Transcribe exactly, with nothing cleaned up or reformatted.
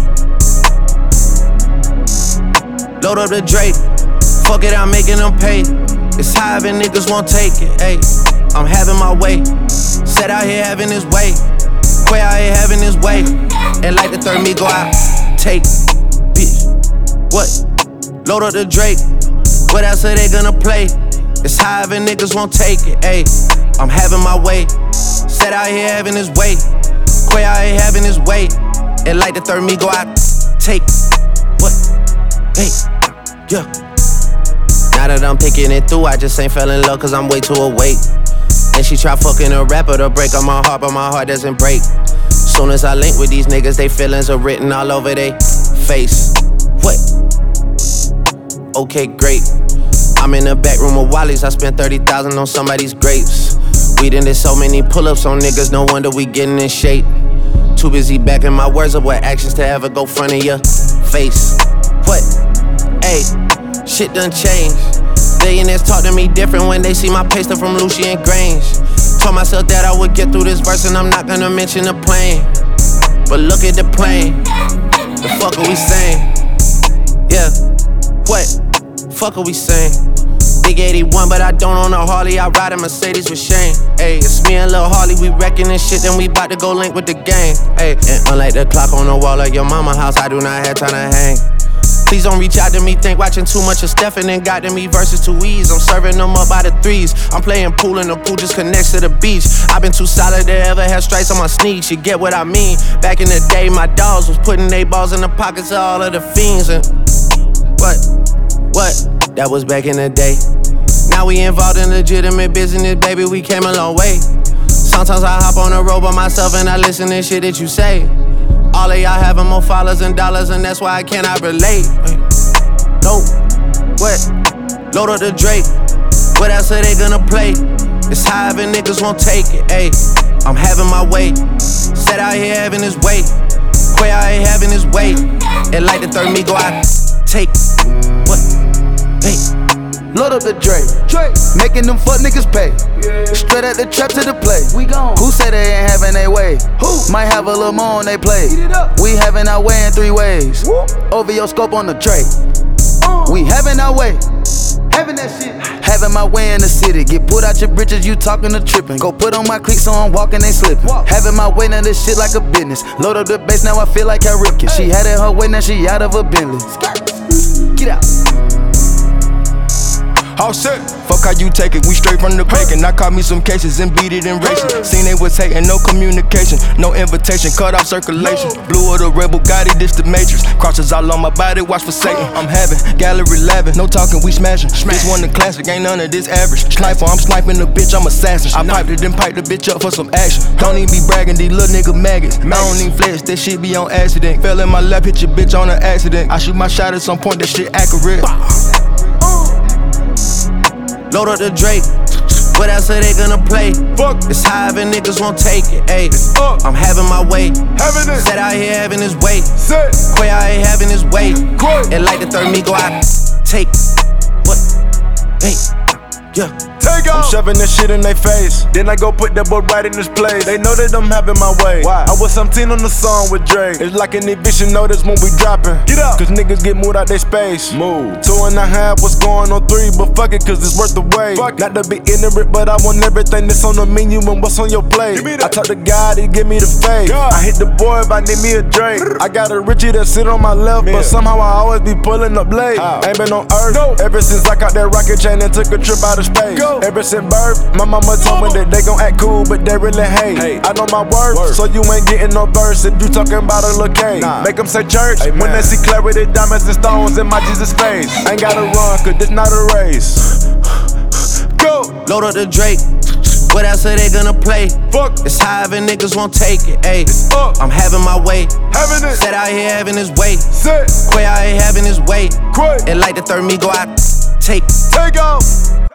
Load up the Drake, fuck it, I'm making them pay. It's high and niggas won't take it, ayy. I'm having my way, set out here having his way. Quay out here having his way, and like the third me go out, take, bitch, what? Load up the Drake, what else are they gonna play? It's high and niggas won't take it, ayy. I'm having my way, set out here having his way. Quay out here having his way, and like the third me go out, take, what? Hey, yeah. Now that I'm picking it through, I just ain't fell in love cause I'm way too awake. And she try fucking a rapper to break on my heart, but my heart doesn't break. Soon as I link with these niggas, they feelings are written all over they face. What? Okay, great. I'm in the back room of Wally's, I spent thirty thousand on somebody's grapes. We done did so many pull-ups on niggas, no wonder we getting in shape. Too busy backing my words up with actions to ever go front of your face. What? Ayy, shit done changed. Billionaires talk to me different when they see my paste from Lucian Grange. Told myself that I would get through this verse and I'm not gonna mention the plane. But look at the plane. The fuck are we saying? Yeah, what? Fuck are we saying? Big eighty-one, but I don't own a Harley. I ride a Mercedes with Shane. Ayy, it's me and Lil Harley. We wrecking this shit, then we bout to go link with the gang. Ayy, and unlike the clock on the wall of your mama house, I do not have time to hang. Please don't reach out to me, think watching too much of Stephen and got to me versus two E's. I'm serving them up by the threes. I'm playing pool and the pool just connects to the beach. I've been too solid to ever have stripes on my sneaks. You get what I mean? Back in the day, my dogs was putting they balls in the pockets of all of the fiends. And what? What? That was back in the day. Now we involved in legitimate business, baby, we came a long way. Sometimes I hop on the road by myself and I listen to shit that you say. All of y'all having more followers and dollars, and that's why I cannot relate. No, what? Load up the Drake. What else are they gonna play? It's high and niggas won't take it, ayy. I'm having my way, set out here having his way. Quay out here having his way, and like the third me go out, take, what? Hey. Load up the Drake, Drake. Making them fuck niggas pay. Yeah. Straight at the trap to the play. We gone. Who say they ain't having their way? Who? Might have a little more on they play. We having our way in three ways. Whoop. Over your scope on the Drake. Uh. We having our way. Having that shit. Having my way in the city. Get put out your britches, you talking to tripping. Go put on my cleats so I'm walking, they slipping. Walk. Having my way, now this shit like a business. Load up the bass, now I feel like Cal Ripken. Hey. She had it her way, now she out of a Bentley. Get out. All set. Fuck how you take it, we straight from the bacon. I caught me some cases and beat it in racing. Seen they was hating, no communication, no invitation, cut off circulation. Blue of the rebel, got it, this the matrix. Crosses all on my body, watch for Satan. I'm having gallery eleven, no talking, we smashing. This one the classic, ain't none of this average. Sniper, I'm sniping the bitch, I'm assassin. I piped it, then piped the bitch up for some action. Don't even be bragging, these little nigga maggots. I don't even flex, that shit be on accident. Fell in my lap, hit your bitch on an accident. I shoot my shot at some point, that shit accurate. Load up the Drake. What else are they gonna play? Fuck. It's high and niggas won't take it, ayy. I'm having my way, having it. Set out here having his way. Set. Quay out here having his way. Quay. And like the third me go out, take, what? Hey, yeah. Take I'm shoving this shit in their face. Then I go put that boy right in his place. They know that I'm having my way. Why? I was seventeen on the song with Drake. It's like an eviction notice when we dropping. Get up. Cause niggas get moved out their space. Move. Two and a half, what's going on three? But fuck it, cause it's worth the wait. Fuck. Not to be ignorant, but I want everything that's on the menu and what's on your plate. I talk to God, he give me the faith. God. I hit the boy if I need me a Drake. I got a Richie that sit on my left, yeah. But somehow I always be pulling up late. How? Ain't been on earth no. Ever since I caught that rocket chain and took a trip out of space. Go. Ever since birth, my mama told me that they gon' act cool, but they really hate. Hey. I know my worth, word. So you ain't getting no verse if you talking about a little K. Nah. Make them say church, Amen. When they see clarity, diamonds and stones in my Jesus face. Ain't gotta run, cause this not a race. Go! Load up the Drake. What else are they gonna play? Fuck. It's high and niggas won't take it, ayy. I'm having my way, having it. Set out here having his way. Set. Quay out here having his way. Quay. And like the third me go out, take, take off.